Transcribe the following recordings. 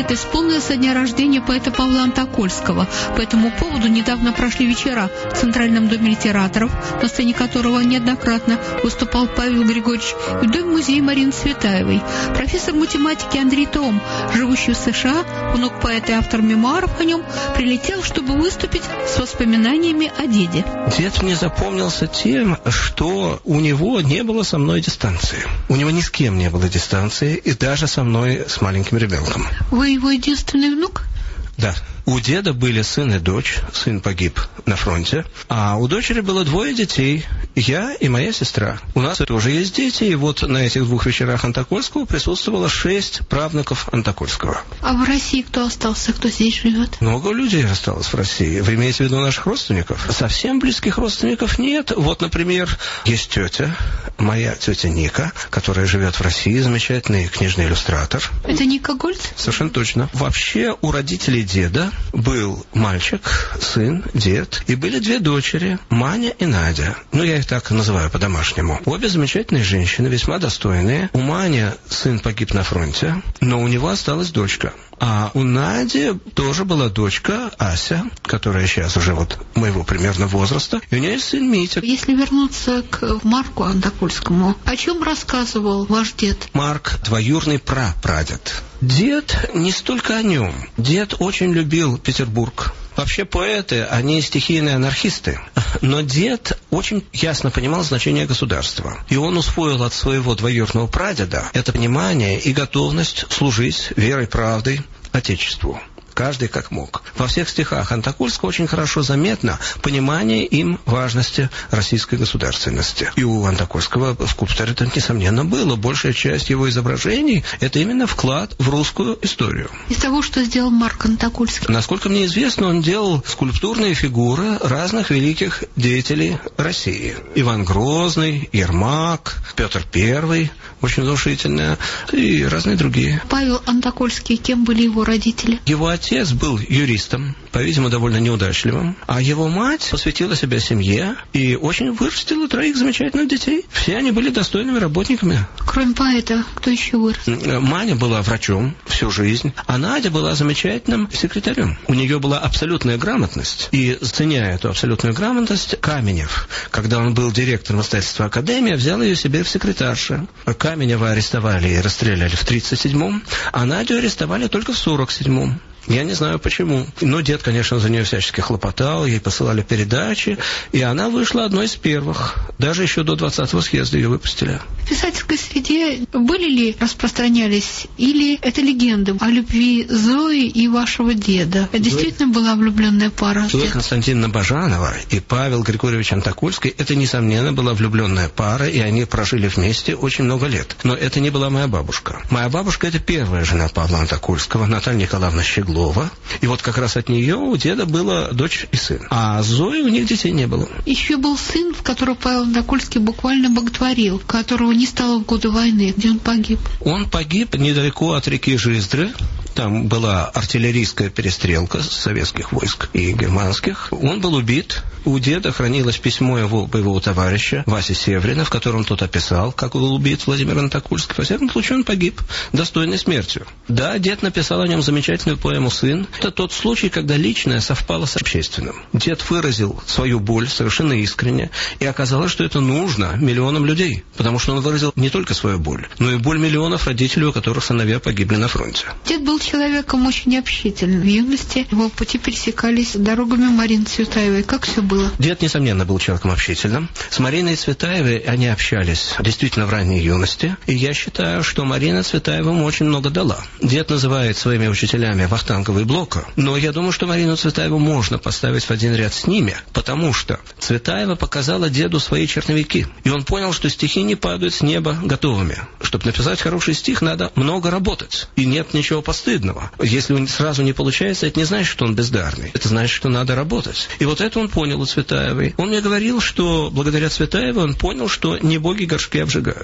исполнилось со дня рождения поэта Павла Антокольского. По этому поводу недавно прошли вечера в Центральном доме литераторов, на сцене которого неоднократно выступал Павел Григорьевич, и в Доме-музее Марины Цветаевой. Профессор математики Андрей Том, живущий в США, внук поэта и автор мемуаров о нем, прилетел, чтобы выступить с воспоминаниями о деде. Дед мне запомнился тем, что у него не было со мной дистанции. У него ни с кем не было дистанции, и даже со мной, с маленьким ребенком. Вы его единственный внук? Да. У деда были сын и дочь. Сын погиб на фронте. А у дочери было 2 детей. Я и моя сестра. У нас тоже есть дети. И вот на этих 2 вечерах Антокольского присутствовало 6 правнуков Антокольского. А в России кто остался? Кто здесь живет? Много людей осталось в России. Вы имеете в виду наших родственников? Совсем близких родственников нет. Вот, например, есть тетя, моя тетя Ника, которая живет в России. Замечательный книжный иллюстратор. Это Ника Гольц? Совершенно точно. Вообще у родителей деда был мальчик, сын, дед, и были 2 дочери, Маня и Надя. Ну, я их так называю по-домашнему. Обе замечательные женщины, весьма достойные. У Мани сын погиб на фронте, но у него осталась дочка. А у Нади тоже была дочка, Ася, которая сейчас уже вот моего примерно возраста, и у нее есть сын Митя. Если вернуться к Марку Антокольскому, о чем рассказывал ваш дед? Марк – двоюродный прапрадед. Дед не столько о нем. Дед очень любил Петербург. Вообще поэты, они стихийные анархисты. Но дед очень ясно понимал значение государства. И он усвоил от своего двоюродного прадеда это понимание и готовность служить верой, правдой Отечеству. Каждый как мог. Во всех стихах Антокольского очень хорошо заметно понимание им важности российской государственности. И у Антокольского в скульптуре это, несомненно, было. Большая часть его изображений – это именно вклад в русскую историю. Из того, что сделал Марк Антокольский? Насколько мне известно, он делал скульптурные фигуры разных великих деятелей России. Иван Грозный, Ермак, Петр I, очень внушительная, и разные другие. Павел Антокольский, кем были его родители? Его отец был юристом, по-видимому, довольно неудачливым, а его мать посвятила себя семье и очень вырастила 3 замечательных детей. Все они были достойными работниками. Кроме поэта, кто еще вырос? Маня была врачом всю жизнь, а Надя была замечательным секретарем. У нее была абсолютная грамотность, и, ценя эту абсолютную грамотность, Каменев, когда он был директором издательства «Академия», взял ее себе в секретарши. Каменева арестовали и расстреляли в 1937-м, а Надю арестовали только в 1947-м. Я не знаю почему. Но дед, конечно, за нее всячески хлопотал, ей посылали передачи, и она вышла одной из первых. Даже еще до 20-го съезда ее выпустили. В писательской среде были ли распространялись, или это легенды о любви Зои и вашего деда? Это действительно была влюбленная пара? Зоя Константиновна Бажанова и Павел Григорьевич Антокольский, это, несомненно, была влюбленная пара, и они прожили вместе очень много лет. Но это не была моя бабушка. Моя бабушка – это первая жена Павла Антокольского, Наталья Николаевна Щеглова. И вот как раз от нее у деда была дочь и сын. А Зои у них детей не было. Еще был сын, в которого Павел Антокольский буквально боготворил, которого не стало в годы войны, где он погиб. Он погиб недалеко от реки Жиздры. Там была артиллерийская перестрелка советских войск и германских. Он был убит. У деда хранилось письмо его боевого товарища Васи Севрина, в котором тот описал, как был убит Владимир Антокольский. Во всяком случае, он погиб достойной смертью. Да, дед написал о нем замечательную поэму «Сын». Это тот случай, когда личное совпало с общественным. Дед выразил свою боль совершенно искренне, и оказалось, что это нужно миллионам людей, потому что он выразил не только свою боль, но и боль миллионов родителей, у которых сыновья погибли на фронте. Дед был человеком очень общительным. В юности его пути пересекались дорогами Марины Цветаевой. Как все было? Дед, несомненно, был человеком общительным. С Мариной Цветаевой они общались действительно в ранней юности. И я считаю, что Марина Цветаева ему очень много дала. Дед называет своими учителями Вахтангова и Блока. Но я думаю, что Марину Цветаеву можно поставить в один ряд с ними, потому что Цветаева показала деду свои черновики. И он понял, что стихи не падают с неба готовыми. Чтобы написать хороший стих, надо много работать. И нет ничего постыдного. Если он сразу не получается, это не значит, что он бездарный. Это значит, что надо работать. И вот это он понял у Цветаевой. Он мне говорил, что благодаря Цветаевой он понял, что не боги горшки обжигают.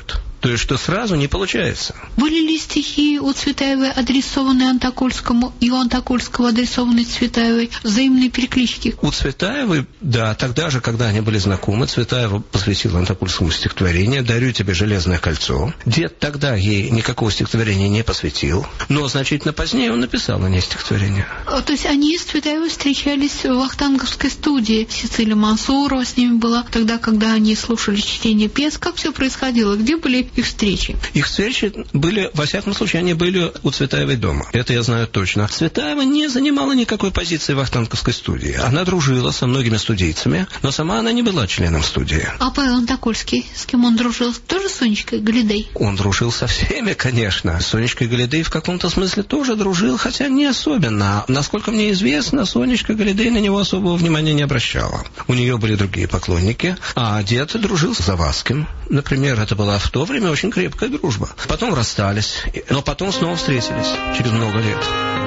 То есть, что сразу не получается. Были ли стихи у Цветаевой, адресованные Антокольскому, и у Антокольского, адресованные Цветаевой, взаимные переклички? У Цветаевой, да, тогда же, когда они были знакомы, Цветаева посвятила Антокольскому стихотворение «Дарю тебе железное кольцо». Дед тогда ей никакого стихотворения не посвятил, но значительно позднее он написал о ней стихотворение. То есть они с Цветаевой встречались в вахтанговской студии. Сицилия Мансурова с ними была тогда, когда они слушали чтение пьес. Как все происходило? Где были их встречи? Их встречи были, во всяком случае, они были у Цветаевой дома. Это я знаю точно. Цветаева не занимала никакой позиции в вахтанговской студии. Она дружила со многими студийцами, но сама она не была членом студии. А Павел Антокольский, с кем он дружил? Тоже с Сонечкой Галидей? Он дружил со всеми, конечно. С Сонечкой Галидей в каком-то смысле тоже дружил, хотя не особенно. Насколько мне известно, Сонечка Галидей на него особого внимания не обращала. У нее были другие поклонники, а дед дружил с Завадским. Например, это была в то время очень крепкая дружба. Потом расстались, но потом снова встретились через много лет.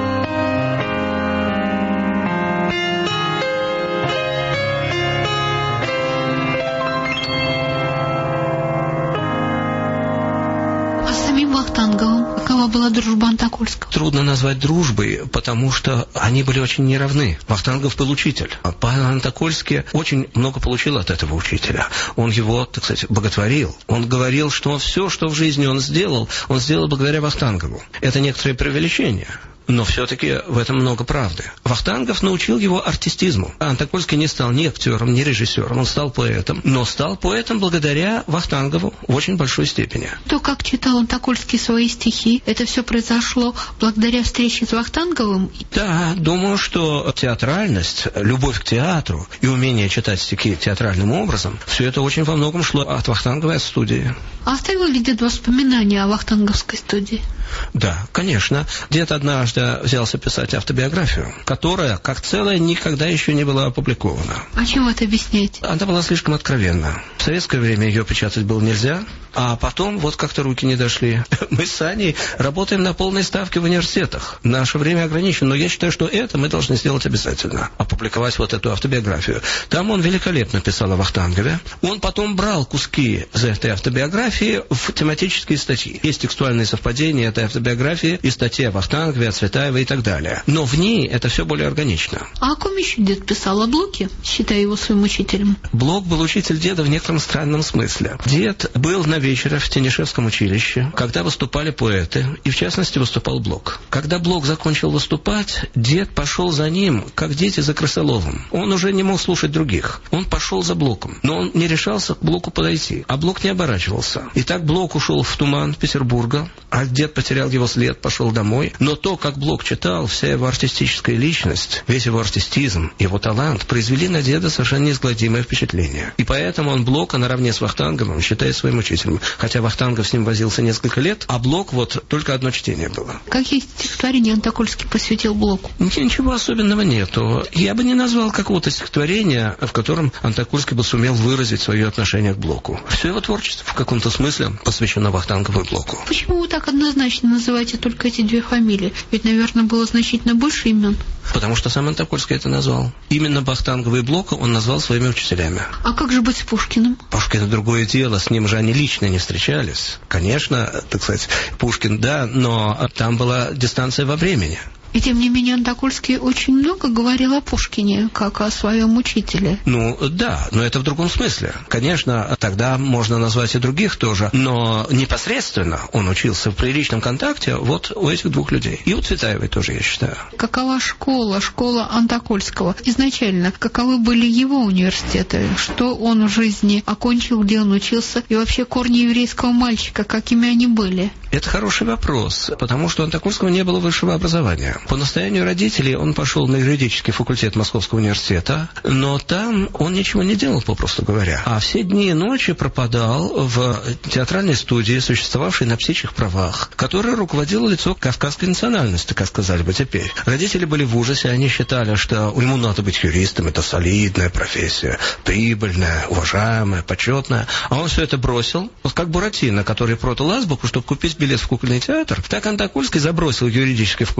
Какова была дружба Антокольского? Трудно назвать дружбой, потому что они были очень неравны. Вахтангов был учитель, а Павел Антокольский очень много получил от этого учителя. Он его, так сказать, боготворил. Он говорил, что все, что в жизни он сделал благодаря Вахтангову. Это некоторое преувеличение. Но все-таки в этом много правды. Вахтангов научил его артистизму. Антокольский не стал ни актером, ни режиссером, он стал поэтом. Но стал поэтом благодаря Вахтангову в очень большой степени. То, как читал Антокольский свои стихи, это все произошло благодаря встрече с Вахтанговым? Да, думаю, что театральность, любовь к театру и умение читать стихи театральным образом, все это очень во многом шло от Вахтангова и от студии. А оставил ли дед воспоминания о вахтанговской студии? Да, конечно. Дед однажды взялся писать автобиографию, которая, как целая, никогда еще не была опубликована. А чем это объяснять? Она была слишком откровенна. В советское время ее печатать было нельзя, а потом вот как-то руки не дошли. Мы с Аней работаем на полной ставке в университетах. Наше время ограничено, но я считаю, что это мы должны сделать обязательно. Опубликовать вот эту автобиографию. Там он великолепно писал о Вахтангове. Он потом брал куски из этой автобиографии в тематические статьи. Есть текстуальные совпадения этой автобиографии и статьи о Вахтангове, о Цветаевой и так далее. Но в ней это все более органично. А о ком еще дед писал? О Блоке, считая его своим учителем? Блок был учитель деда в некотором странном смысле. Дед был на вечере в Тенишевском училище, когда выступали поэты, и в частности выступал Блок. Когда Блок закончил выступать, дед пошел за ним, как дети за крысоловом. Он уже не мог слушать других. Он пошел за Блоком, но он не решался к Блоку подойти, а Блок не оборачивался. И так Блок ушел в туман Петербурга, а дед потерял его след, пошел домой. Но то, как Блок читал, вся его артистическая личность, весь его артистизм, его талант произвели на деда совершенно неизгладимое впечатление. И поэтому он Блока наравне с Вахтанговым считает своим учителем. Хотя Вахтангов с ним возился несколько лет, а Блок вот только одно чтение было. Какие стихотворения Антокольский посвятил Блоку? Ничего особенного нету. Я бы не назвал какого-то стихотворения, в котором Антокольский бы сумел выразить свое отношение к Блоку. Все его творчество в каком-то смысле посвящено Вахтангову и Блоку. Почему вы так однозначно называете только эти две фамилии? Ведь, наверное, было значительно больше имен. Потому что сам Антокольский это назвал. Именно Вахтангова и Блока он назвал своими учителями. А как же быть с Пушкиным? Пушкин — это другое дело, с ним же они лично не встречались. Конечно, так сказать, Пушкин, да, но там была дистанция во времени. И тем не менее Антокольский очень много говорил о Пушкине, как о своем учителе. Ну, да, но это в другом смысле. Конечно, тогда можно назвать и других тоже, но непосредственно он учился в приличном контакте вот у этих двух людей. И у Цветаевой тоже, я считаю. Какова школа Антокольского? Изначально, каковы были его университеты? Что он в жизни окончил, где он учился? И вообще корни еврейского мальчика, какими они были? Это хороший вопрос, потому что у Антокольского не было высшего образования. По настоянию родителей он пошел на юридический факультет Московского университета, но там он ничего не делал, попросту говоря. А все дни и ночи пропадал в театральной студии, существовавшей на птичьих правах, которой руководило лицо кавказской национальности, как сказали бы теперь. Родители были в ужасе, они считали, что ему надо быть юристом, это солидная профессия, прибыльная, уважаемая, почетная. А он все это бросил, вот как Буратино, который продал азбуку, чтобы купить билет в кукольный театр. Так Антокольский забросил юридический факультет, такой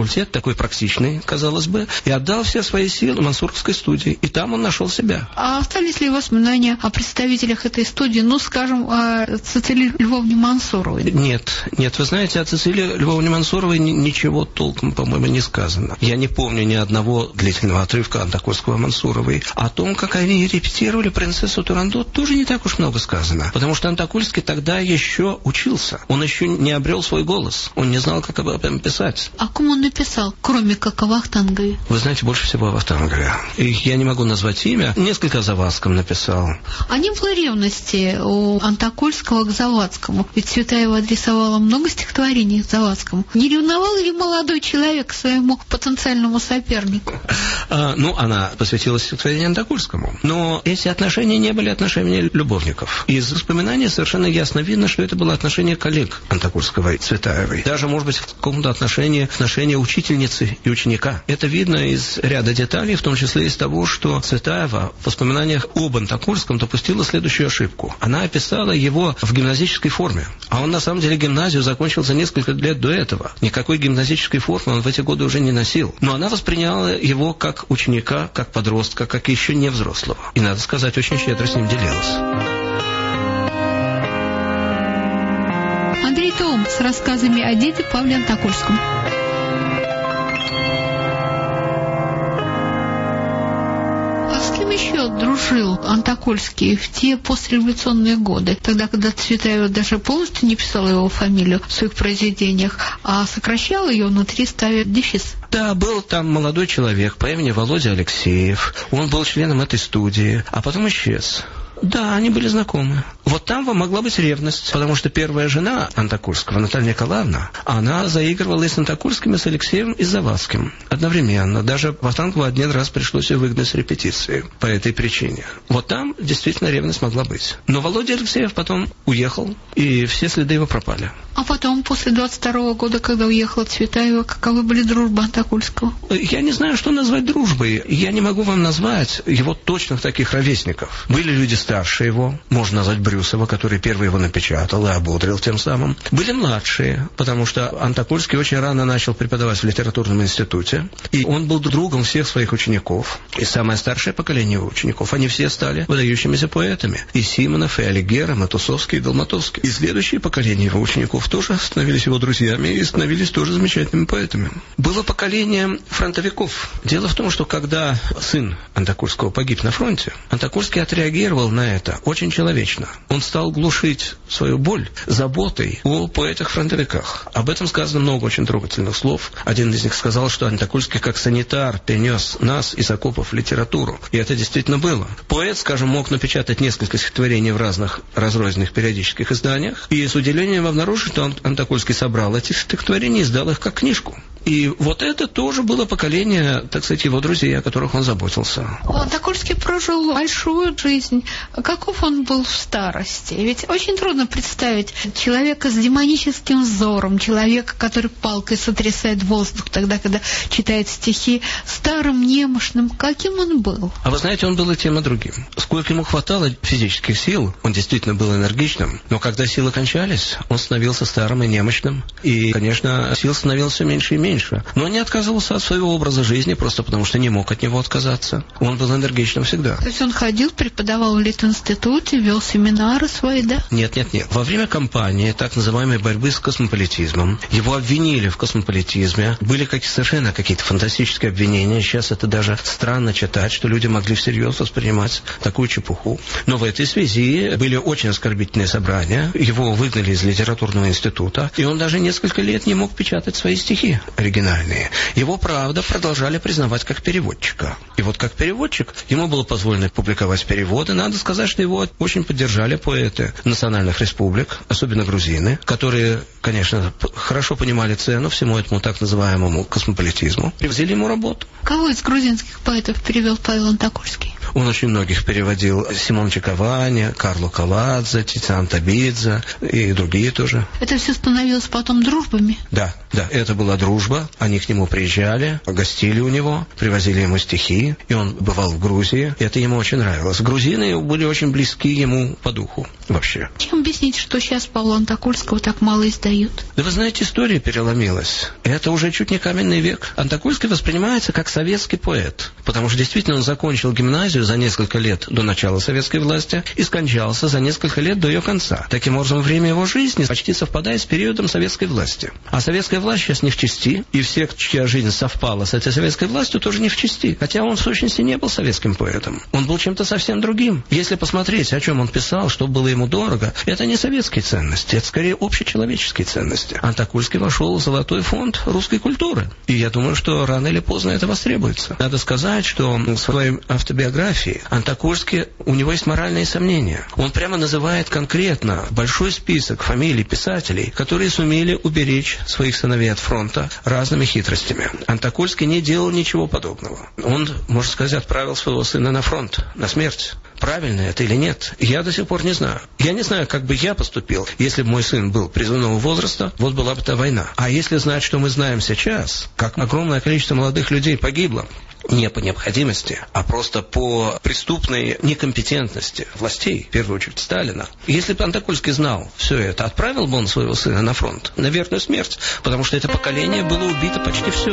такой практичный, казалось бы, и отдал все свои силы Мансуровской студии. И там он нашел себя. А остались ли воспоминания о представителях этой студии, ну, скажем, о Цицилии Львовне Мансуровой? Нет, вы знаете, о Цицилии Львовне Мансуровой ничего толком, по-моему, не сказано. Я не помню ни одного длительного отрывка Антокольского о Мансуровой. О том, как они репетировали принцессу Турандот, тоже не так уж много сказано. Потому что Антокольский тогда еще учился. Он еще не обрел свой голос. Он не знал, как об этом писать. А кому он написал, кроме как о Вахтангове? Вы знаете, больше всего о Вахтангове. И я не могу назвать имя. Несколько о Завадском написал. А не было ревности у Антокольского к Завадскому? Ведь Цветаева адресовала много стихотворений Завадскому. Не ревновал ли молодой человек к своему потенциальному сопернику? Она посвятила стихотворение Антокольскому. Но эти отношения не были отношениями любовников. Из воспоминаний совершенно ясно видно, что это было отношение коллег Антокольского и Цветаевой. Даже, может быть, в каком-то отношении учительницы и ученика. Это видно из ряда деталей, в том числе из того, что Цветаева в воспоминаниях об Антокольском допустила следующую ошибку. Она описала его в гимназической форме. А он, на самом деле, гимназию закончил за несколько лет до этого. Никакой гимназической формы он в эти годы уже не носил. Но она восприняла его как ученика, как подростка, как еще не взрослого. И, надо сказать, очень щедро с ним делилась. Андрей Том с рассказами о деде Павле Антокольском. Еще дружил Антокольский в те постреволюционные годы, тогда, когда Цветаева даже полностью не писала его фамилию в своих произведениях, а сокращала ее внутри, ставя дефис. Да, был там молодой человек по имени Володя Алексеев. Он был членом этой студии, а потом исчез. Да, они были знакомы. Вот там могла быть ревность, потому что первая жена Антокольского, Наталья Николаевна, она заигрывала и с Антокольским, и с Алексеевым, и с Завадским одновременно. Даже Вахтангову один раз пришлось ее выгнать с репетиции по этой причине. Вот там действительно ревность могла быть. Но Володя Алексеев потом уехал, и все следы его пропали. А потом, после 22-го года, когда уехала Цветаева, каковы были дружбы Антокольского? Я не знаю, что назвать дружбой. Я не могу вам назвать его точных таких ровесников. Были люди старше его, можно назвать Брюсова, который первый его напечатал и ободрил тем самым. Были младшие, потому что Антокольский очень рано начал преподавать в литературном институте, и он был другом всех своих учеников. И самое старшее поколение его учеников, они все стали выдающимися поэтами. И Симонов, и Алигер, и Матусовский, и Долматовский. И следующее поколение его учеников тоже становились его друзьями и становились тоже замечательными поэтами. Было поколение фронтовиков. Дело в том, что когда сын Антокольского погиб на фронте, Антокольский отреагировал на это очень человечно. Он стал глушить свою боль заботой о поэтах-фронтовиках. Об этом сказано много очень трогательных слов. Один из них сказал, что Антокольский как санитар перенес нас из окопов в литературу. И это действительно было. Поэт, скажем, мог напечатать несколько стихотворений в разных разрозненных периодических изданиях. И с удивлением обнаружил, что Антокольский собрал эти стихотворения и издал их как книжку. И вот это тоже было поколение, так сказать, его друзей, о которых он заботился. Антокольский прожил большую жизнь. Каков он был в старости? Ведь очень трудно представить человека с демоническим взором, человека, который палкой сотрясает воздух тогда, когда читает стихи, старым, немощным. Каким он был? А вы знаете, он был и тем, и другим. Сколько ему хватало физических сил, он действительно был энергичным, но когда силы кончались, он становился старым и немощным. И, конечно, сил становилось все меньше и меньше. Но он не отказывался от своего образа жизни, просто потому что не мог от него отказаться. Он был энергичным всегда. То есть он ходил, преподавал в Литинституте, вел семинары свои, да? Нет. Во время кампании, так называемой борьбы с космополитизмом, его обвинили в космополитизме. Были совершенно какие-то фантастические обвинения. Сейчас это даже странно читать, что люди могли всерьез воспринимать такую чепуху. Но в этой связи были очень оскорбительные собрания. Его выгнали из литературного института, и он даже несколько лет не мог печатать свои стихи оригинальные. Его, правда, продолжали признавать как переводчика. И вот как переводчик ему было позволено публиковать переводы. Надо сказать, что его очень поддержали поэты национальных республик, особенно грузины, которые, конечно, хорошо понимали цену всему этому так называемому космополитизму. Привезли ему работу. Кого из грузинских поэтов перевел Павел Антокольский? Он очень многих переводил. Симон Чиковани, Карло Каладзе, Тициан Табидзе и другие тоже. Это все становилось потом дружбами? Да, это была дружба. Они к нему приезжали, гостили у него, привозили ему стихи, и он бывал в Грузии. Это ему очень нравилось. Грузины были очень близки ему по духу вообще. Чем объяснить, что сейчас Павла Антокольского так мало издают? Да вы знаете, история переломилась. Это уже чуть не каменный век. Антокольский воспринимается как советский поэт, потому что действительно он закончил гимназию за несколько лет до начала советской власти и скончался за несколько лет до ее конца. Таким образом, время его жизни почти совпадает с периодом советской власти. А советская власть сейчас не в чести, и все, чья жизнь совпала с этой советской властью, тоже не в чести. Хотя он в сущности не был советским поэтом. Он был чем-то совсем другим. Если посмотреть, о чем он писал, что было ему дорого, это не советские ценности, это скорее общечеловеческие ценности. Антокольский вошел в золотой фонд русской культуры. И я думаю, что рано или поздно это востребуется. Надо сказать, что в своей автобиографии Антокольский, у него есть моральные сомнения. Он прямо называет конкретно большой список фамилий писателей, которые сумели уберечь своих сыновей от фронта разными хитростями. Антокольский не делал ничего подобного. Он, можно сказать, отправил своего сына на фронт, на смерть. Правильно это или нет, я до сих пор не знаю. Я не знаю, как бы я поступил, если бы мой сын был призывного возраста, вот была бы та война. А если знать, что мы знаем сейчас, как огромное количество молодых людей погибло, не по необходимости, а просто по преступной некомпетентности властей, в первую очередь Сталина. Если бы Антокольский знал все это, отправил бы он своего сына на фронт на верную смерть, потому что это поколение было убито почти все.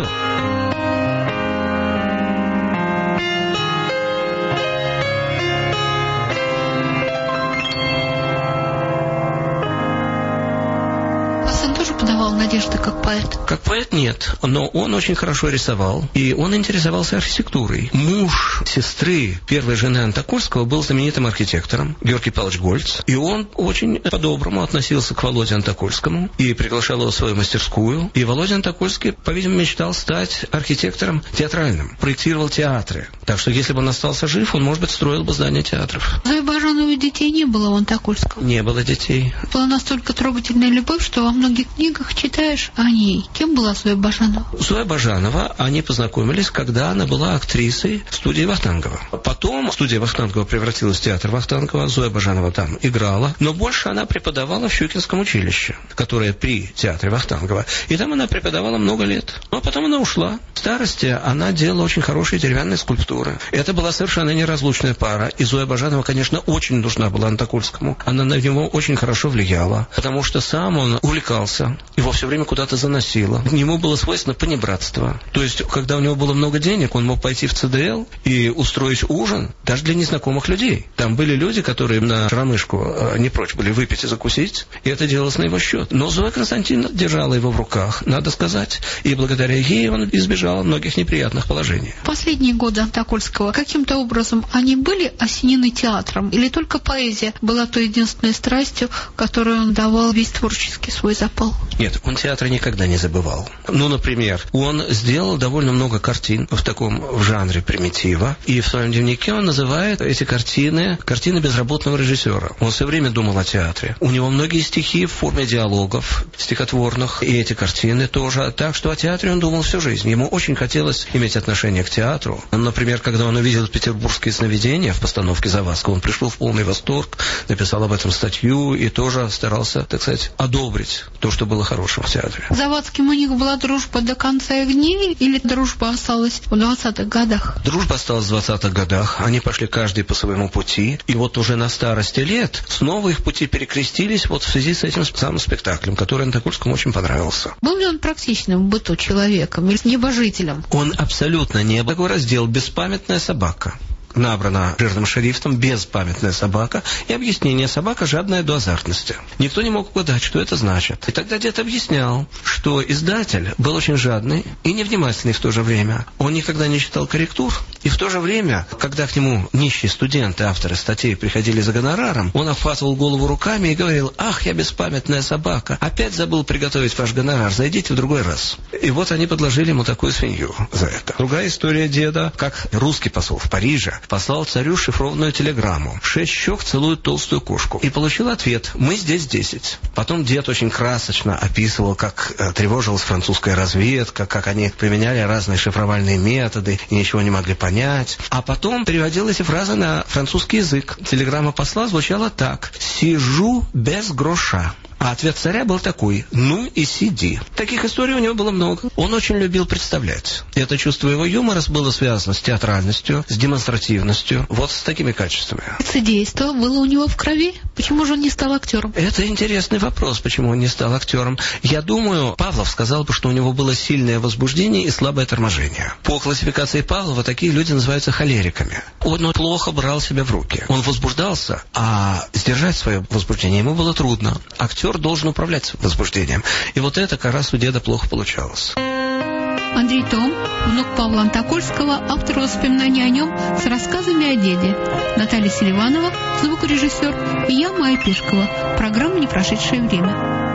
Надежды как поэт? Как поэт нет, но он очень хорошо рисовал, и он интересовался архитектурой. Муж сестры первой жены Антокольского был знаменитым архитектором, Георгий Павлович Гольц, и он очень по-доброму относился к Володе Антокольскому и приглашал его в свою мастерскую. И Володя Антокольский, по-видимому, мечтал стать архитектором театральным, проектировал театры. Так что, если бы он остался жив, он, может быть, строил бы здания театров. Зои Бажановой детей не было у Антокольского? Не было детей. Была настолько трогательная любовь, что во многих книгах читаешь о ней. Кем была Зоя Бажанова? Зоя Бажанова, они познакомились, когда она была актрисой в студии Вахтангова. Потом студия Вахтангова превратилась в театр Вахтангова, Зоя Бажанова там играла, но больше она преподавала в Щукинском училище, которое при театре Вахтангова. И там она преподавала много лет. Но потом она ушла. В старости она делала очень хорошие деревянные скульптуры. Это была совершенно неразлучная пара. И Зоя Бажанова, конечно, очень нужна была Антокольскому. Она на него очень хорошо влияла, потому что сам он увлекался, его все время куда-то заносило. Ему было свойственно понебратство. То есть, когда у него было много денег, он мог пойти в ЦДЛ и устроить ужин даже для незнакомых людей. Там были люди, которые на ромышку не прочь были выпить и закусить, и это делалось на его счет. Но Зоя Константиновна держала его в руках, надо сказать, и благодаря ей он избежал многих неприятных положений. Последние годы Антокольского каким-то образом они были осенены театром, или только поэзия была той единственной страстью, которую он давал весь творческий свой запал? Нет, он театра никогда не забывал. Ну, например, он сделал довольно много картин в жанре примитива, и в своем дневнике он называет эти картины безработного режиссера. Он все время думал о театре. У него многие стихи в форме диалогов стихотворных, и эти картины тоже. Так что о театре он думал всю жизнь. Ему очень хотелось иметь отношение к театру. Например, когда он увидел «Петербургские сновидения» в постановке Завадского, он пришел в полный восторг, написал об этом статью и тоже старался, так сказать, одобрить то, что было хорошим в театре. С Завадским у них была дружба до конца их дней, или дружба осталась в 20-х годах? Дружба осталась в 20-х годах. Они пошли каждый по своему пути. И вот уже на старости лет снова их пути перекрестились вот в связи с этим самым спектаклем, который Антокольскому очень понравился. Был ли он практичным в быту человеком или небожителем? Он абсолютно не был. Такой раздел «Беспамятная собака». Набрана жирным шрифтом «Беспамятная собака» и объяснение «Собака, жадная до азартности». Никто не мог угадать, что это значит. И тогда дед объяснял, что издатель был очень жадный и невнимательный в то же время. Он никогда не читал корректур, и в то же время, когда к нему нищие студенты, авторы статей приходили за гонораром, он обхватывал голову руками и говорил: «Ах, я беспамятная собака, опять забыл приготовить ваш гонорар, зайдите в другой раз». И вот они подложили ему такую свинью за это. Другая история деда, как русский посол в Париже послал царю шифрованную телеграмму: 6 щек целуют толстую кошку. И получил ответ: мы здесь 10. Потом дед очень красочно описывал, как тревожилась французская разведка, как они применяли разные шифровальные методы и ничего не могли понять. А потом переводил эти фразы на французский язык. Телеграмма посла звучала так: «Сижу без гроша». А ответ царя был такой: «Ну и сиди». Таких историй у него было много. Он очень любил представлять. И это чувство его юмора было связано с театральностью, с демонстративностью, вот с такими качествами. Лицедейство было у него в крови? Почему же он не стал актером? Это интересный вопрос, почему он не стал актером. Я думаю, Павлов сказал бы, что у него было сильное возбуждение и слабое торможение. По классификации Павлова такие люди называются холериками. Он плохо брал себя в руки. Он возбуждался, а сдержать свое возбуждение ему было трудно. Актер должен управлять возбуждением. И вот это как раз у деда плохо получалось. Андрей Том, внук Павла Антокольского, автор воспоминаний о нем с рассказами о деде. Наталья Селиванова, звукорежиссер, и я, Майя Пешкова. Программа «Не прошедшее время».